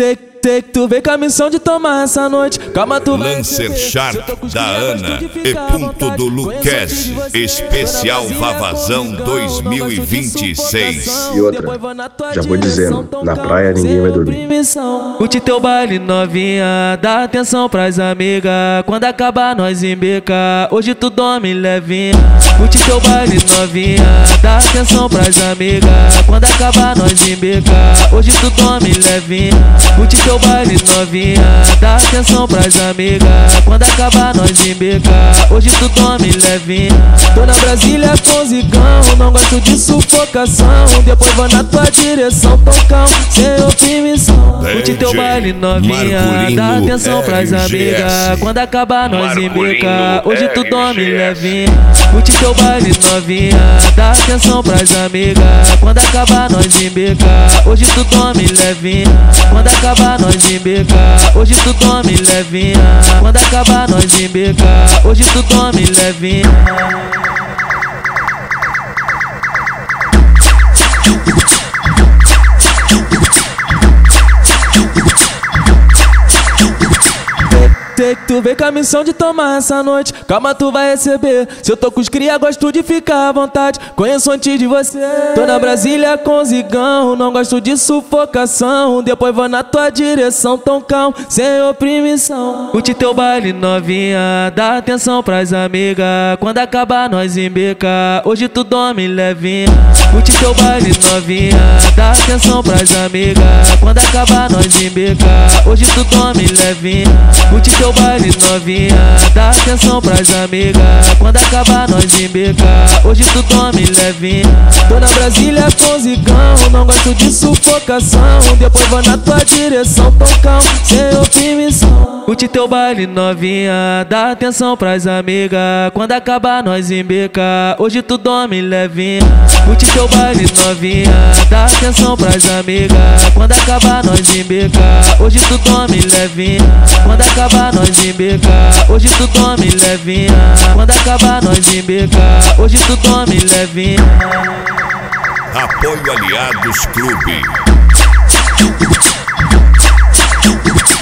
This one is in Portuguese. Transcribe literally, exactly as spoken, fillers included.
Sei que tu vem com a missão de tomar essa noite. Calma, tu vai Lancer Shark da Ana e Ponto do Luquezzi, especial Vavazão dois mil e vinte e seis. E outra, já vou dizendo, na praia ninguém vai dormir. Curte teu baile novinha, dá atenção pras amigas. Quando acabar nós embeca, hoje tu dorme levinha. Curte teu baile novinha, dá atenção pras amigas. Quando acabar nós embeca, hoje tu dorme levinha. Curte teu baile novinha, dá atenção pras amigas. Quando acabar nós embeca, hoje tu dorme levinha. Tô na Brasília com zicão, não gosto de sufocação. Depois vou na tua direção, tocão, sem oprimição. Curte teu baile novinha, dá atenção pras amigas. Quando acabar nós embeca, hoje tu dorme levinha. Curte teu baile novinha, dá atenção pras amigas. Quando acabar nós embeca, hoje tu dorme levinha. Quando acabar nós embeca, hoje tu dorme levinha. Quando acabar nós embeca, hoje tu dorme levinha. Sei que tu vem com a missão de tomar essa noite. Calma, tu vai receber. Se eu tô com os cria, gosto de ficar à vontade. Conheço antes de você. Tô na Brasília com zigão, não gosto de sufocação. Depois vou na tua direção, tão calmo, sem oprimição. Curte teu baile novinha, dá atenção pras amigas. Quando acabar nós embeca, hoje tu dorme levinha. Curte teu baile novinha, dá atenção pras amigas. Quando acabar nós embeca, hoje tu dorme levinha. Curte teu baile novinha, dá atenção pras amigas. Quando acabar nós embeca, hoje tu dorme levinha. Tô na Brasília com zicão, não gosto de sufocação. Depois vou na tua direção, tão calmo, sem oprimição. Curte teu baile novinha, dá atenção pras amigas. Quando acabar nós embeca, hoje tu dorme levinha. Curte teu baile novinha, dá atenção pras amigas. Quando acabar nós embeca, hoje tu dorme levinha. Quando acabar nós embeca, hoje tu dorme levinha. Quando acabar nós embeca, hoje tu dorme levinha. Apoio Aliados Clube.